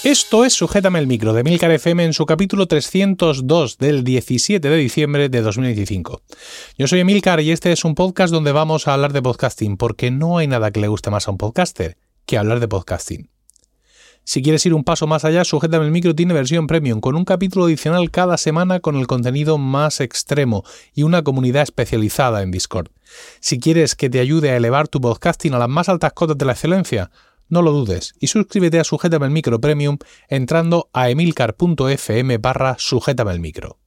Esto es Sujétame el Micro de Emilcar FM en su capítulo 302 del 17 de diciembre de 2025. Yo soy Emilcar y este es un podcast donde vamos a hablar de podcasting, porque no hay nada que le guste más a un podcaster que hablar de podcasting. Si quieres ir un paso más allá, Sujétame el Micro tiene versión premium, con un capítulo adicional cada semana con el contenido más extremo y una comunidad especializada en Discord. Si quieres que te ayude a elevar tu podcasting a las más altas cotas de la excelencia, no lo dudes y suscríbete a Sujétame el Micro Premium entrando a emilcar.fm/Sujétame el Micro.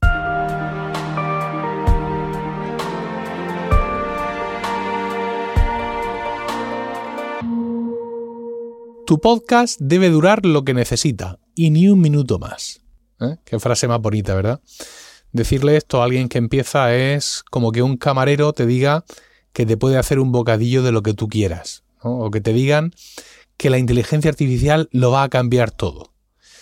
Tu podcast debe durar lo que necesita y ni un minuto más. Qué frase más bonita, ¿verdad? Decirle esto a alguien que empieza es como que un camarero te diga que te puede hacer un bocadillo de lo que tú quieras, ¿no? O que te digan que la inteligencia artificial lo va a cambiar todo.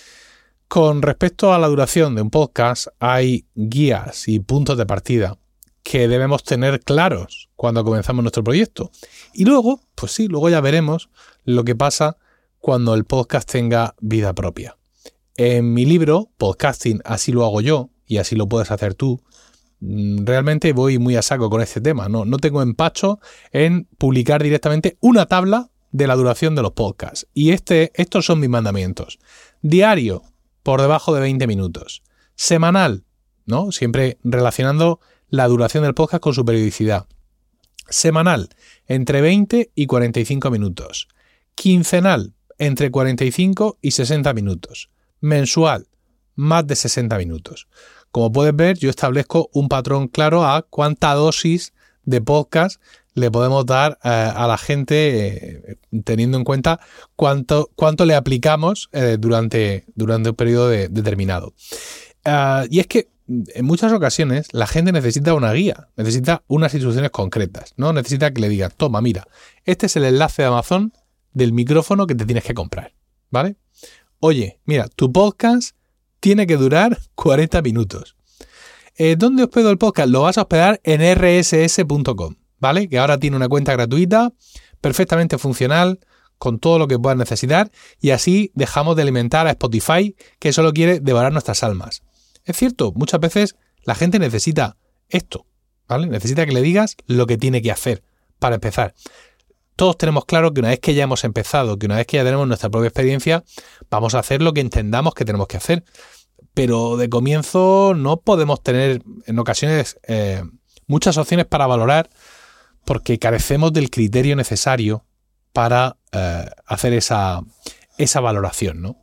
Con respecto a la duración de un podcast, hay guías y puntos de partida que debemos tener claros cuando comenzamos nuestro proyecto. Y luego, pues sí, luego ya veremos lo que pasa cuando el podcast tenga vida propia. En mi libro, Podcasting, así lo hago yo, y así lo puedes hacer tú, realmente voy muy a saco con este tema. No tengo empacho en publicar directamente una tabla de la duración de los podcasts. Y estos son mis mandamientos. Diario, por debajo de 20 minutos. Semanal, ¿no? Siempre relacionando la duración del podcast con su periodicidad. Semanal, entre 20 y 45 minutos. Quincenal, entre 45 y 60 minutos. Mensual, más de 60 minutos. Como puedes ver, yo establezco un patrón claro a cuánta dosis de podcast le podemos dar a la gente, teniendo en cuenta cuánto le aplicamos durante un periodo determinado. Y es que en muchas ocasiones la gente necesita una guía, necesita unas instrucciones concretas, ¿no? Necesita que le digas, toma, mira, este es el enlace de Amazon del micrófono que te tienes que comprar, ¿vale? Oye, mira, tu podcast tiene que durar 40 minutos. ¿Dónde hospedo el podcast? Lo vas a hospedar en rss.com, ¿vale? Que ahora tiene una cuenta gratuita, perfectamente funcional, con todo lo que puedas necesitar, y así dejamos de alimentar a Spotify, que solo quiere devorar nuestras almas. Es cierto, muchas veces la gente necesita esto, ¿vale? Necesita que le digas lo que tiene que hacer para empezar. Todos tenemos claro que una vez que ya hemos empezado, que una vez que ya tenemos nuestra propia experiencia, vamos a hacer lo que entendamos que tenemos que hacer. Pero de comienzo no podemos tener en ocasiones muchas opciones para valorar, porque carecemos del criterio necesario para hacer esa valoración, ¿no?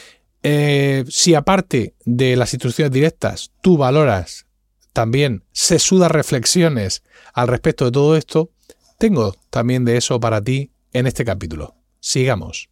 Si aparte de las instrucciones directas tú valoras también sesudas reflexiones al respecto de todo esto, tengo también de eso para ti en este capítulo. Sigamos.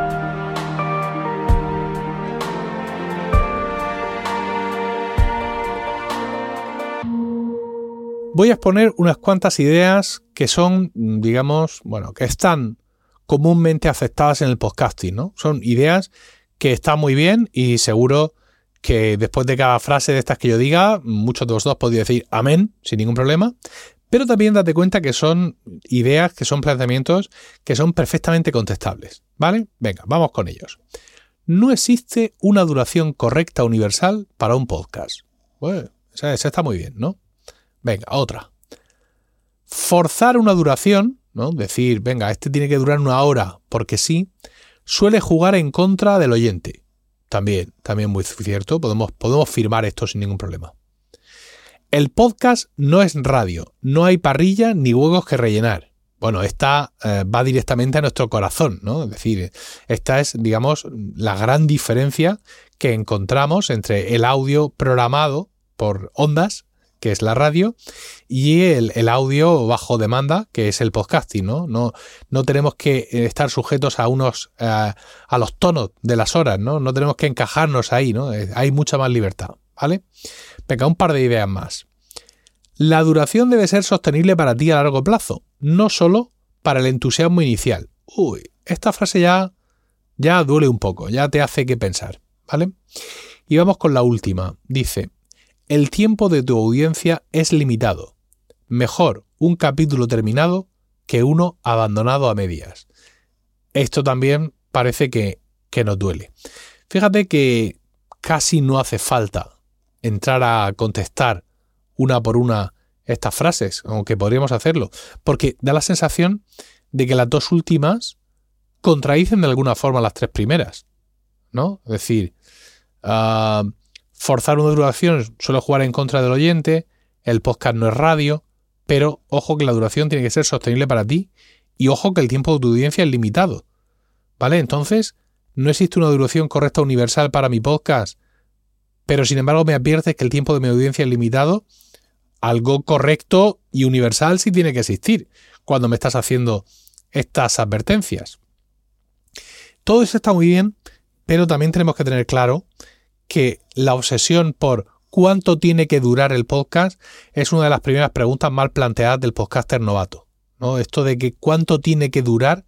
Voy a exponer unas cuantas ideas que son, digamos, que están comúnmente aceptadas en el podcasting, ¿no? Son ideas que están muy bien y seguro que después de cada frase de estas que yo diga, muchos de vosotros podéis decir amén sin ningún problema, pero también date cuenta que son ideas, que son planteamientos que son perfectamente contestables, ¿vale? Venga, vamos con ellos. No existe una duración correcta universal para un podcast. Bueno, esa está muy bien, ¿no? Venga, otra. Forzar una duración, ¿no? Decir, venga, este tiene que durar 1 hora porque sí, suele jugar en contra del oyente. También muy cierto, podemos firmar esto sin ningún problema. El podcast no es radio, no hay parrilla ni huevos que rellenar. Bueno, esta va directamente a nuestro corazón, ¿no? Es decir, esta es, digamos, la gran diferencia que encontramos entre el audio programado por ondas, que es la radio, y el audio bajo demanda, que es el podcasting, ¿no? No tenemos que estar sujetos a los tonos de las horas, ¿no? No tenemos que encajarnos ahí, ¿no? Hay mucha más libertad, ¿vale? Venga, un par de ideas más. La duración debe ser sostenible para ti a largo plazo, no solo para el entusiasmo inicial. Uy, esta frase ya duele un poco, ya te hace que pensar, ¿vale? Y vamos con la última. Dice: el tiempo de tu audiencia es limitado. Mejor un capítulo terminado que uno abandonado a medias. Esto también parece que nos duele. Fíjate que casi no hace falta entrar a contestar una por una estas frases, aunque podríamos hacerlo, porque da la sensación de que las dos últimas contradicen de alguna forma las tres primeras, ¿no? Es decir, forzar una duración suele jugar en contra del oyente, el podcast no es radio, pero ojo que la duración tiene que ser sostenible para ti y ojo que el tiempo de tu audiencia es limitado, ¿vale? Entonces, no existe una duración correcta universal para mi podcast, pero sin embargo me adviertes que el tiempo de mi audiencia es limitado. Algo correcto y universal sí tiene que existir cuando me estás haciendo estas advertencias. Todo eso está muy bien, pero también tenemos que tener claro que la obsesión por cuánto tiene que durar el podcast es una de las primeras preguntas mal planteadas del podcaster novato, ¿no? Esto de que cuánto tiene que durar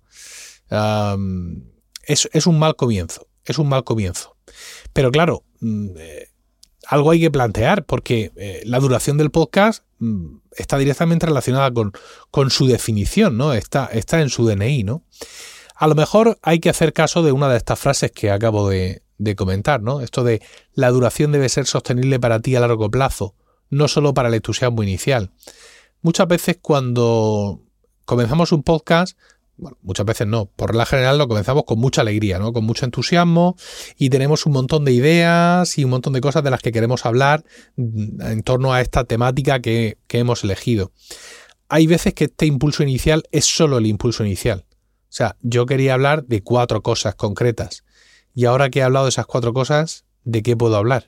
es un mal comienzo. Es un mal comienzo. Pero claro, algo hay que plantear porque la duración del podcast está directamente relacionada con su definición, ¿no? Está en su DNI, ¿no? A lo mejor hay que hacer caso de una de estas frases que acabo de comentar, ¿no? Esto de la duración debe ser sostenible para ti a largo plazo, no solo para el entusiasmo inicial. Muchas veces cuando comenzamos un podcast, bueno, muchas veces no, por regla general lo comenzamos con mucha alegría, ¿no? Con mucho entusiasmo y tenemos un montón de ideas y un montón de cosas de las que queremos hablar en torno a esta temática que hemos elegido. Hay veces que este impulso inicial es solo el impulso inicial. O sea, yo quería hablar de 4 cosas concretas y ahora que he hablado de esas 4 cosas, ¿de qué puedo hablar?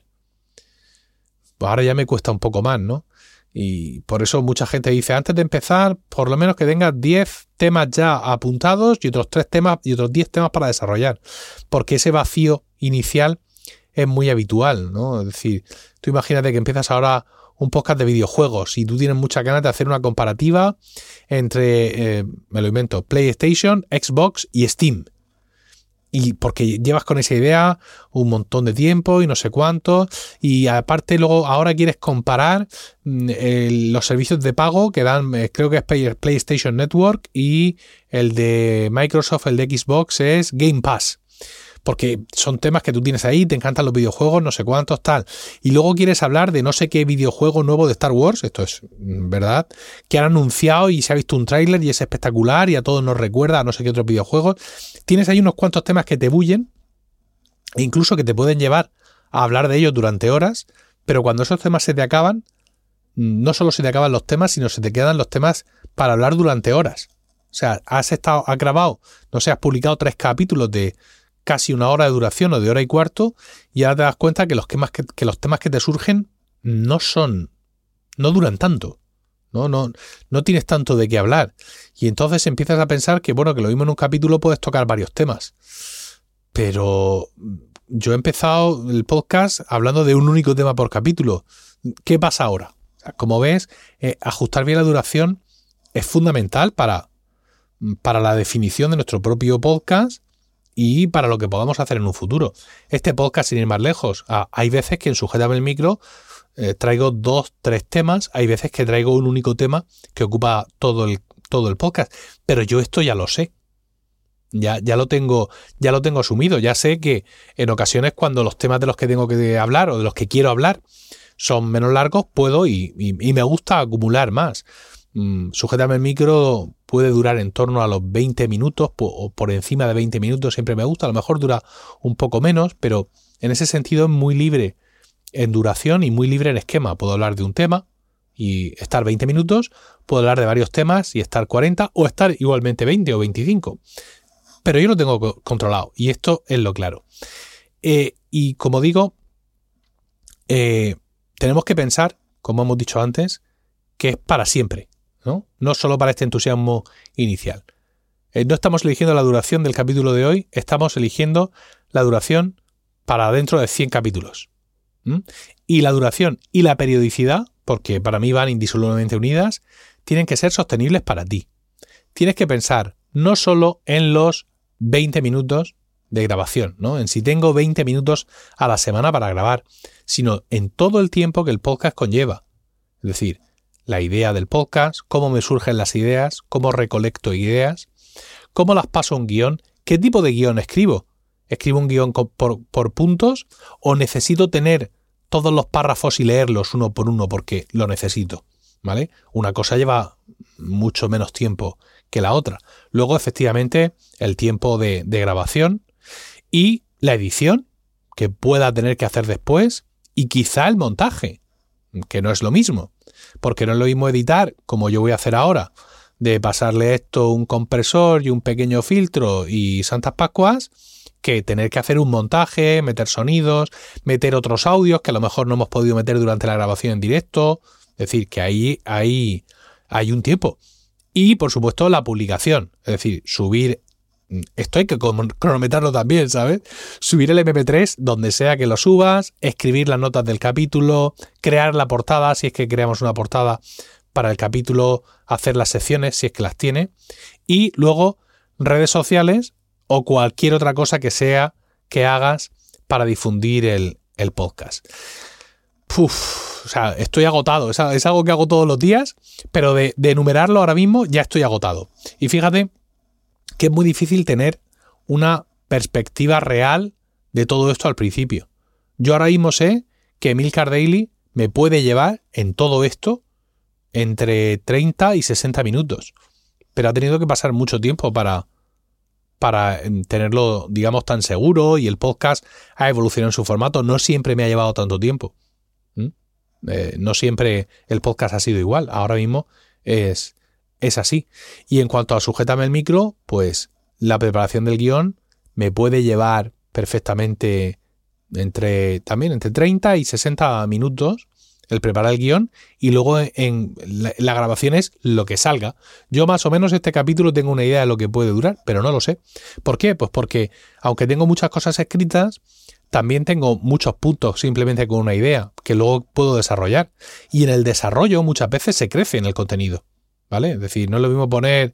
Pues ahora ya me cuesta un poco más, ¿no? Y por eso mucha gente dice, antes de empezar, por lo menos que tengas 10 temas ya apuntados y otros 3 temas y otros 10 temas para desarrollar. Porque ese vacío inicial es muy habitual, ¿no? Es decir, tú imagínate que empiezas ahora un podcast de videojuegos y tú tienes muchas ganas de hacer una comparativa entre, me lo invento, PlayStation, Xbox y Steam. Y porque llevas con esa idea un montón de tiempo y no sé cuánto. Y aparte luego ahora quieres comparar los servicios de pago que dan, creo que es PlayStation Network y el de Microsoft, el de Xbox es Game Pass. Porque son temas que tú tienes ahí, te encantan los videojuegos, no sé cuántos, tal. Y luego quieres hablar de no sé qué videojuego nuevo de Star Wars, esto es verdad, que han anunciado y se ha visto un tráiler y es espectacular y a todos nos recuerda a no sé qué otros videojuegos. Tienes ahí unos cuantos temas que te bullen e incluso que te pueden llevar a hablar de ellos durante horas, pero cuando esos temas se te acaban, no solo se te acaban los temas, sino se te quedan los temas para hablar durante horas. O sea, has grabado, no sé, has publicado 3 capítulos de casi 1 hora de duración o de 1 hora y cuarto y ahora te das cuenta que los temas que te surgen no duran tanto. No tienes tanto de qué hablar. Y entonces empiezas a pensar que, bueno, que lo mismo en un capítulo puedes tocar varios temas. Pero yo he empezado el podcast hablando de un único tema por capítulo. ¿Qué pasa ahora? O sea, como ves, ajustar bien la duración es fundamental para la definición de nuestro propio podcast y para lo que podamos hacer en un futuro. Este podcast, sin ir más lejos, hay veces que en Sujétame el Micro traigo 2, 3 temas, hay veces que traigo un único tema que ocupa todo el podcast, pero yo esto ya lo sé. Ya lo tengo asumido, ya sé que en ocasiones cuando los temas de los que tengo que hablar o de los que quiero hablar son menos largos, puedo y me gusta acumular más. Sujétame el Micro puede durar en torno a los 20 minutos o por encima de 20 minutos, siempre me gusta, a lo mejor dura un poco menos, pero en ese sentido es muy libre en duración y muy libre en esquema. Puedo hablar de un tema y estar 20 minutos, puedo hablar de varios temas y estar 40 o estar igualmente 20 o 25, pero yo lo tengo controlado y esto es lo claro. Y como digo, tenemos que pensar, como hemos dicho antes, que es para siempre. No solo para este entusiasmo inicial. No estamos eligiendo la duración del capítulo de hoy, estamos eligiendo la duración para dentro de 100 capítulos. Y la duración y la periodicidad, porque para mí van indisolublemente unidas, tienen que ser sostenibles para ti. Tienes que pensar no solo en los 20 minutos de grabación, ¿no? En si tengo 20 minutos a la semana para grabar, sino en todo el tiempo que el podcast conlleva. Es decir, la idea del podcast, cómo me surgen las ideas, cómo recolecto ideas, cómo las paso a un guión, qué tipo de guión escribo. escribo un guión por puntos o necesito tener todos los párrafos y leerlos uno por uno porque lo necesito, ¿vale? Una cosa lleva mucho menos tiempo que la otra. Luego, efectivamente, el tiempo de grabación y la edición que pueda tener que hacer después y quizá el montaje, que no es lo mismo, porque no es lo mismo editar, como yo voy a hacer ahora, de pasarle esto un compresor y un pequeño filtro y santas pascuas, que tener que hacer un montaje, meter sonidos, meter otros audios que a lo mejor no hemos podido meter durante la grabación en directo. Es decir, que ahí hay un tiempo. Y, por supuesto, la publicación. Es decir, subir... Esto hay que cronometrarlo también, ¿sabes? Subir el MP3 donde sea que lo subas, escribir las notas del capítulo, crear la portada, si es que creamos una portada para el capítulo, hacer las secciones, si es que las tiene, y luego redes sociales o cualquier otra cosa que sea que hagas para difundir el podcast. O sea, estoy agotado. Es algo que hago todos los días, pero de enumerarlo ahora mismo ya estoy agotado. Y fíjate que es muy difícil tener una perspectiva real de todo esto al principio. Yo ahora mismo sé que Emilcar Daily me puede llevar en todo esto entre 30 y 60 minutos, pero ha tenido que pasar mucho tiempo para tenerlo, digamos, tan seguro, y el podcast ha evolucionado en su formato. No siempre me ha llevado tanto tiempo. No siempre el podcast ha sido igual. Ahora mismo es así. Y en cuanto a Sujétame el micro, pues la preparación del guión me puede llevar perfectamente entre 30 y 60 minutos el preparar el guión, y luego en la grabación es lo que salga. Yo más o menos este capítulo tengo una idea de lo que puede durar, pero no lo sé. ¿Por qué? Pues porque aunque tengo muchas cosas escritas, también tengo muchos puntos simplemente con una idea que luego puedo desarrollar. Y en el desarrollo muchas veces se crece en el contenido, ¿vale? Es decir, no es lo mismo poner,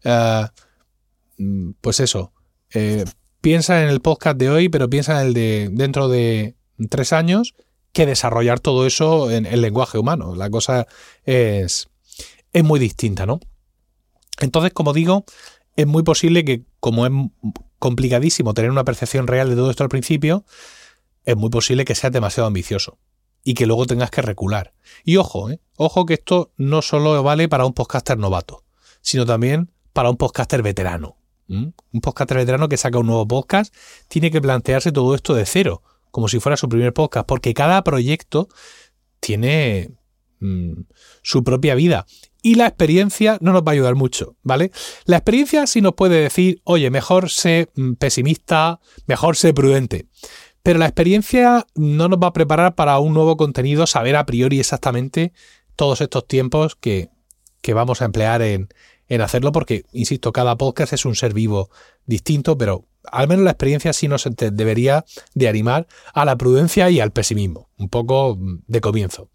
pues eso, piensa en el podcast de hoy, pero piensa en el de dentro de 3 años, que desarrollar todo eso en el lenguaje humano. La cosa es muy distinta, ¿no? Entonces, como digo, es muy posible que, como es complicadísimo tener una percepción real de todo esto al principio, es muy posible que seas demasiado ambicioso y que luego tengas que recular. Y ojo que esto no solo vale para un podcaster novato, sino también para un podcaster veterano. Un podcaster veterano que saca un nuevo podcast tiene que plantearse todo esto de cero, como si fuera su primer podcast, porque cada proyecto tiene su propia vida. Y la experiencia no nos va a ayudar mucho, ¿vale? La experiencia sí nos puede decir, oye, mejor sé pesimista, mejor sé prudente. Pero la experiencia no nos va a preparar para un nuevo contenido, saber a priori exactamente todos estos tiempos que vamos a emplear en hacerlo, porque, insisto, cada podcast es un ser vivo distinto, pero al menos la experiencia sí nos debería de animar a la prudencia y al pesimismo, un poco de comienzo.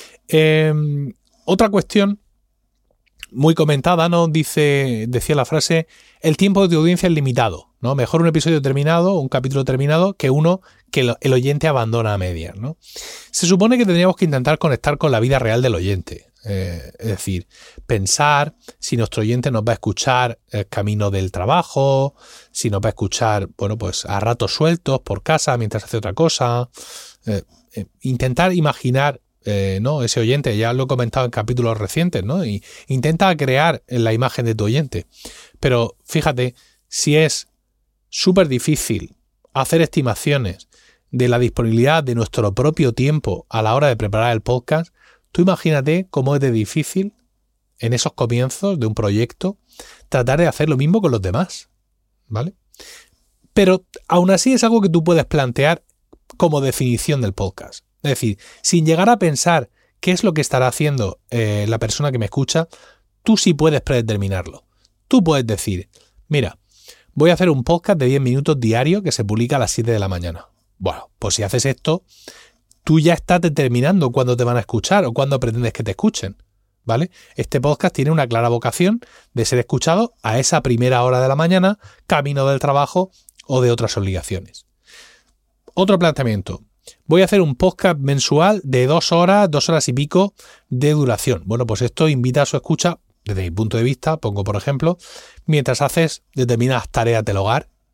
Otra cuestión muy comentada, ¿no? Decía la frase, el tiempo de tu audiencia es limitado, ¿no? Mejor un episodio terminado, un capítulo terminado, que uno que el oyente abandona a medias, ¿no? Se supone que tendríamos que intentar conectar con la vida real del oyente. Es decir, pensar si nuestro oyente nos va a escuchar camino del trabajo, si nos va a escuchar, bueno, pues a ratos sueltos por casa mientras hace otra cosa. Intentar imaginar, ¿no? Ese oyente, ya lo he comentado en capítulos recientes, ¿no? Y intenta crear la imagen de tu oyente. Pero fíjate, si es súper difícil hacer estimaciones de la disponibilidad de nuestro propio tiempo a la hora de preparar el podcast, tú imagínate cómo es de difícil en esos comienzos de un proyecto tratar de hacer lo mismo con los demás, ¿vale? Pero aún así es algo que tú puedes plantear como definición del podcast. Es decir, sin llegar a pensar qué es lo que estará haciendo la persona que me escucha, tú sí puedes predeterminarlo. Tú puedes decir, mira, voy a hacer un podcast de 10 minutos diario que se publica a las 7 de la mañana. Bueno, pues si haces esto, tú ya estás determinando cuándo te van a escuchar o cuándo pretendes que te escuchen, ¿vale? Este podcast tiene una clara vocación de ser escuchado a esa primera hora de la mañana, camino del trabajo o de otras obligaciones. Otro planteamiento. Voy a hacer un podcast mensual de 2 horas y pico de duración. Bueno, pues esto invita a su escucha, desde mi punto de vista, pongo por ejemplo, mientras haces determinadas tareas del hogar,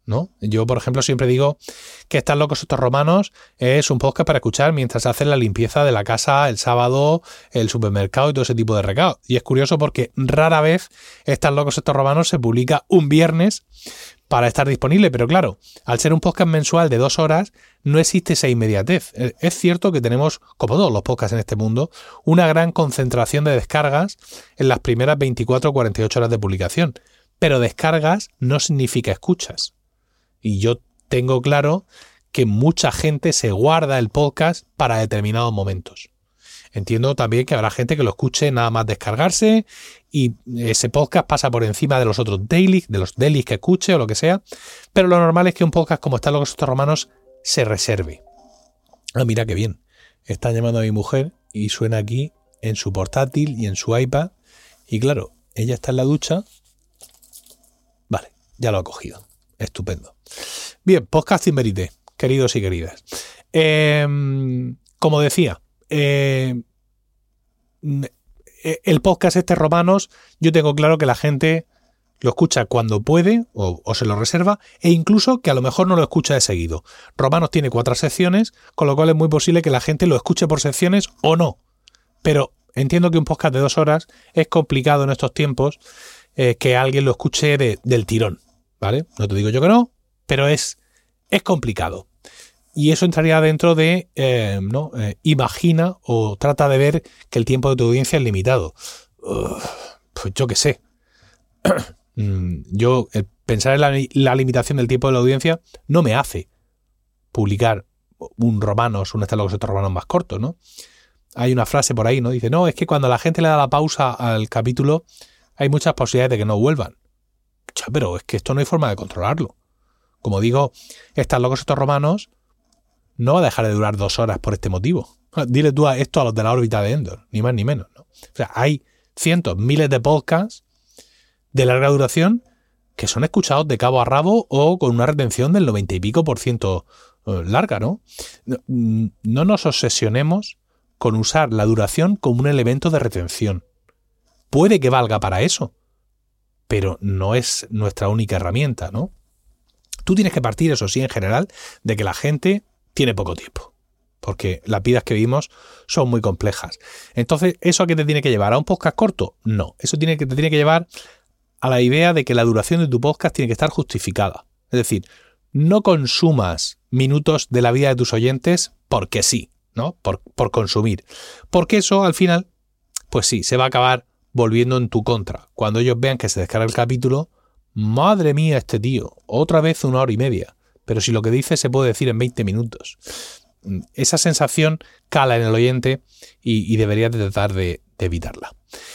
¿no? Yo, por ejemplo, siempre digo que Están locos estos romanos es un podcast para escuchar mientras hacen la limpieza de la casa el sábado, el supermercado y todo ese tipo de recados. Y es curioso porque rara vez Están locos estos romanos se publica un viernes para estar disponible, pero claro, al ser un podcast mensual de 2 horas, no existe esa inmediatez. Es cierto que tenemos, como todos los podcasts en este mundo, una gran concentración de descargas en las primeras 24 o 48 horas de publicación, pero descargas no significa escuchas. Y yo tengo claro que mucha gente se guarda el podcast para determinados momentos. Entiendo también que habrá gente que lo escuche nada más descargarse y ese podcast pasa por encima de los otros dailies, de los dailies que escuche o lo que sea, pero lo normal es que un podcast como Están locos estos romanos se reserve. Ah, mira qué bien. Están llamando a mi mujer y suena aquí en su portátil y en su iPad y claro, ella está en la ducha. Vale, ya lo ha cogido. Estupendo. Bien, podcast in verité, queridos y queridas. Como decía, el podcast Romanos, yo tengo claro que la gente lo escucha cuando puede o se lo reserva e incluso que a lo mejor no lo escucha de seguido. Romanos tiene 4 secciones, con lo cual es muy posible que la gente lo escuche por secciones o no. Pero entiendo que un podcast de 2 horas es complicado en estos tiempos que alguien lo escuche del tirón. ¿Vale? No te digo yo que no, pero es complicado. Y eso entraría dentro de, imagina o trata de ver que el tiempo de tu audiencia es limitado. Pues yo qué sé. Yo, pensar en la limitación del tiempo de la audiencia no me hace publicar un Están locos estos romanos más corto, ¿no? Hay una frase por ahí, ¿no? Dice, no, es que cuando la gente le da la pausa al capítulo hay muchas posibilidades de que no vuelvan. Pero es que esto no hay forma de controlarlo. Como digo, Están locos estos romanos no va a dejar de durar 2 horas por este motivo. Dile tú esto a los de la órbita de Endor, ni más ni menos, ¿no? O sea, hay cientos, miles de podcasts de larga duración que son escuchados de cabo a rabo o con una retención del 90 y pico % larga, ¿no? No nos obsesionemos con usar la duración como un elemento de retención. Puede que valga para eso, pero no es nuestra única herramienta, ¿no? Tú tienes que partir, eso sí, en general, de que la gente tiene poco tiempo, porque las vidas que vivimos son muy complejas. Entonces, ¿eso a qué te tiene que llevar? ¿A un podcast corto? No, eso te tiene que llevar a la idea de que la duración de tu podcast tiene que estar justificada. Es decir, no consumas minutos de la vida de tus oyentes porque sí, ¿no? Por consumir. Porque eso, al final, pues sí, se va a acabar volviendo en tu contra. Cuando ellos vean que se descarga el capítulo, madre mía, este tío, otra vez 1 hora y media. Pero si lo que dice se puede decir en 20 minutos. Esa sensación cala en el oyente y deberías de tratar de evitarla.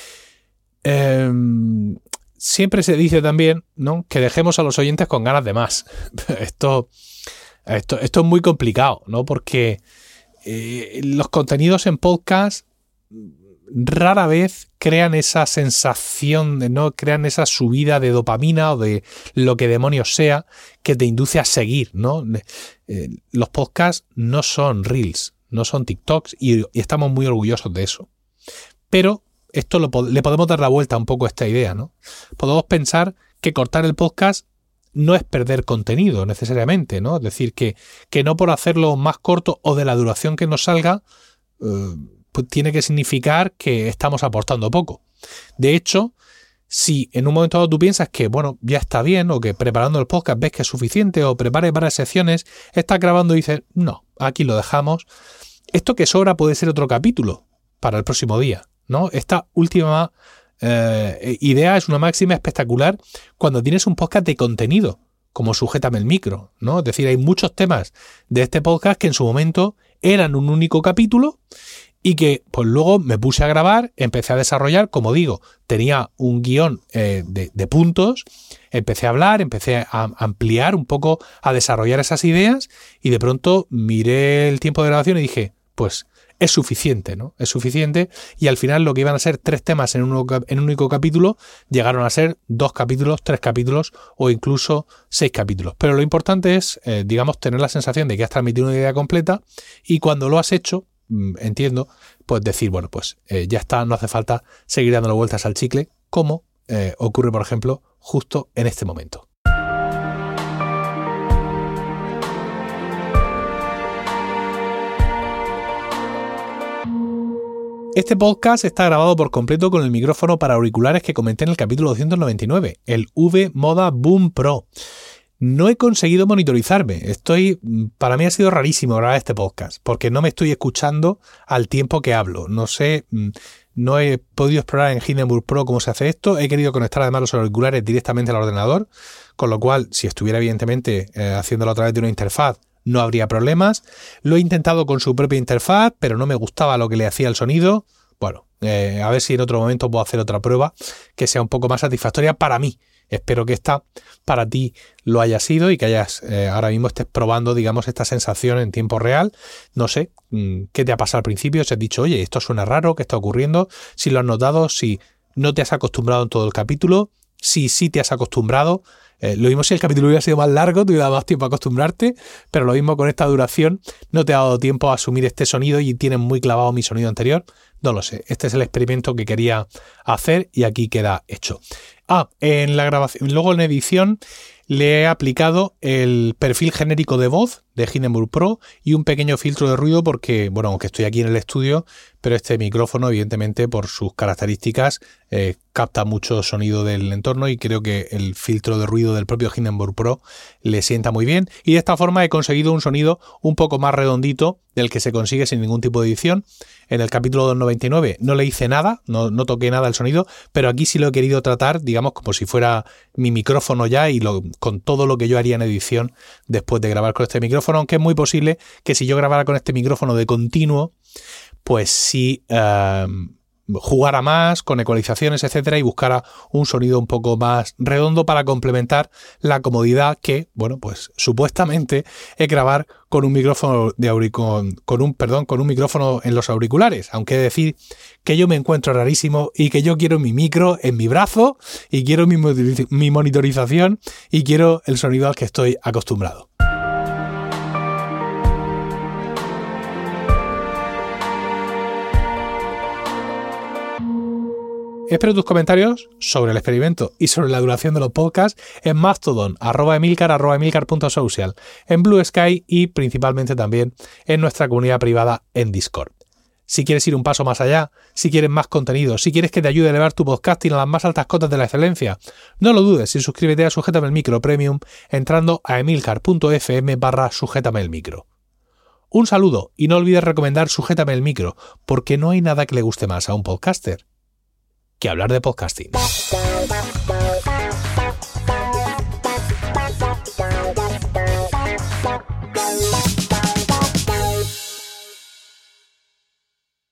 Siempre se dice también, ¿no?, que dejemos a los oyentes con ganas de más. Esto es muy complicado, ¿no? Porque los contenidos en podcast rara vez crean esa sensación, no crean esa subida de dopamina o de lo que demonios sea que te induce a seguir, ¿no? Los podcasts no son reels, no son TikToks y estamos muy orgullosos de eso. Pero esto le podemos dar la vuelta un poco a esta idea, ¿no? Podemos pensar que cortar el podcast no es perder contenido necesariamente, ¿no? Es decir, que no por hacerlo más corto o de la duración que nos salga, pues tiene que significar que estamos aportando poco. De hecho, si en un momento dado tú piensas que, bueno, ya está bien, o que preparando el podcast ves que es suficiente, o prepares varias secciones, estás grabando y dices, no, aquí lo dejamos. Esto que sobra puede ser otro capítulo para el próximo día, ¿no? Esta última idea es una máxima espectacular cuando tienes un podcast de contenido, como Sujétame el micro, ¿no? Es decir, hay muchos temas de este podcast que en su momento eran un único capítulo y que pues luego me puse a grabar, empecé a desarrollar, como digo, tenía un guión de puntos, empecé a hablar, empecé a ampliar un poco, a desarrollar esas ideas y de pronto miré el tiempo de grabación y dije, pues es suficiente, ¿no? Es suficiente y al final lo que iban a ser 3 temas en un único capítulo llegaron a ser 2 capítulos, 3 capítulos o incluso 6 capítulos. Pero lo importante es, digamos, tener la sensación de que has transmitido una idea completa y cuando lo has hecho, entiendo, pues decir, bueno, pues ya está, no hace falta seguir dándole vueltas al chicle, como ocurre, por ejemplo, justo en este momento. Este podcast está grabado por completo con el micrófono para auriculares que comenté en el capítulo 299, el V-Moda Boom Pro. No he conseguido monitorizarme. Para mí ha sido rarísimo grabar este podcast, porque no me estoy escuchando al tiempo que hablo. No sé, no he podido explorar en Hindenburg Pro cómo se hace esto. He querido conectar además los auriculares directamente al ordenador, con lo cual, si estuviera evidentemente haciéndolo a través de una interfaz, no habría problemas. Lo he intentado con su propia interfaz, pero no me gustaba lo que le hacía el sonido. Bueno, a ver si en otro momento puedo hacer otra prueba que sea un poco más satisfactoria para mí. Espero que esta para ti lo haya sido y que ahora mismo estés probando, digamos, esta sensación en tiempo real. No sé qué te ha pasado al principio, si has dicho, oye, esto suena raro, ¿qué está ocurriendo? Si lo has notado, si no te has acostumbrado en todo el capítulo, si sí te has acostumbrado. Lo mismo si el capítulo hubiera sido más largo, te hubiera dado más tiempo a acostumbrarte, pero lo mismo con esta duración, no te ha dado tiempo a asumir este sonido y tienes muy clavado mi sonido anterior. No lo sé, este es el experimento que quería hacer y aquí queda hecho. En la grabación, luego en edición le he aplicado el perfil genérico de voz de Hindenburg Pro y un pequeño filtro de ruido porque, bueno, aunque estoy aquí en el estudio, pero este micrófono, evidentemente, por sus características, capta mucho sonido del entorno y creo que el filtro de ruido del propio Hindenburg Pro le sienta muy bien. Y de esta forma he conseguido un sonido un poco más redondito del que se consigue sin ningún tipo de edición. En el capítulo 299 no le hice nada, no toqué nada del sonido, pero aquí sí lo he querido tratar, digamos, como si fuera mi micrófono ya y con todo lo que yo haría en edición después de grabar con este micrófono, aunque es muy posible que si yo grabara con este micrófono de continuo, pues sí jugara más con ecualizaciones, etcétera, y buscara un sonido un poco más redondo para complementar la comodidad que, bueno, pues supuestamente es grabar con un micrófono con un micrófono en los auriculares, aunque he de decir que yo me encuentro rarísimo y que yo quiero mi micro en mi brazo y quiero mi monitorización y quiero el sonido al que estoy acostumbrado. Espero tus comentarios sobre el experimento y sobre la duración de los podcasts en Mastodon, @emilcar.social, en Blue Sky y principalmente también en nuestra comunidad privada en Discord. Si quieres ir un paso más allá, si quieres más contenido, si quieres que te ayude a elevar tu podcasting a las más altas cotas de la excelencia, no lo dudes y suscríbete a Sujétame el Micro Premium entrando a emilcar.fm/Sujétame el Micro. Un saludo y no olvides recomendar Sujétame el Micro, porque no hay nada que le guste más a un podcaster que hablar de podcasting.